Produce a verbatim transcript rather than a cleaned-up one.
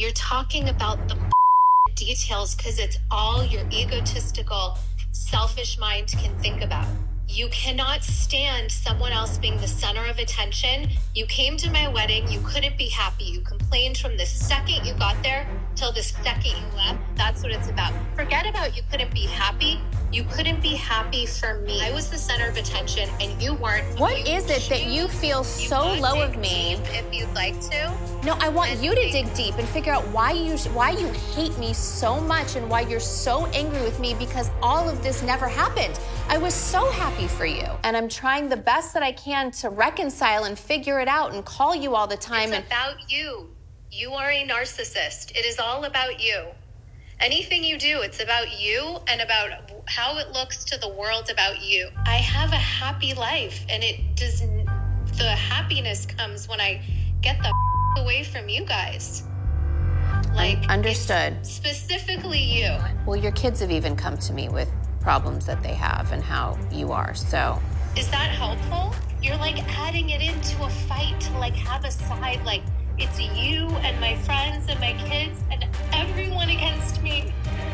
You're talking about the details because it's all your egotistical, selfish mind can think about. You cannot stand someone else being the center of attention. You came to my wedding. You couldn't be happy. You complained from the second you got there till the second you left. That's what it's about. Forget about you couldn't be happy. You couldn't be happy for me. I was the center of attention and you weren't. What you is it that you feel you so low of me? If you'd like to. No, I want and you to think- dig deep and figure out why you why you hate me so much and why you're so angry with me, because all of this never happened. I was so happy for you. And I'm trying the best that I can to reconcile and figure it out and call you all the time. It's and about you. You are a narcissist. It is all about you. Anything you do, it's about you and about how it looks to the world about you. I have a happy life, and it does. The happiness comes when I get the away from you guys. Like, understood. it's specifically you. Well, your kids have even come to me with problems that they have and how you are. So Is that helpful? You're like adding it into a fight to like have a side, like it's you and my friends and my kids and everyone against me.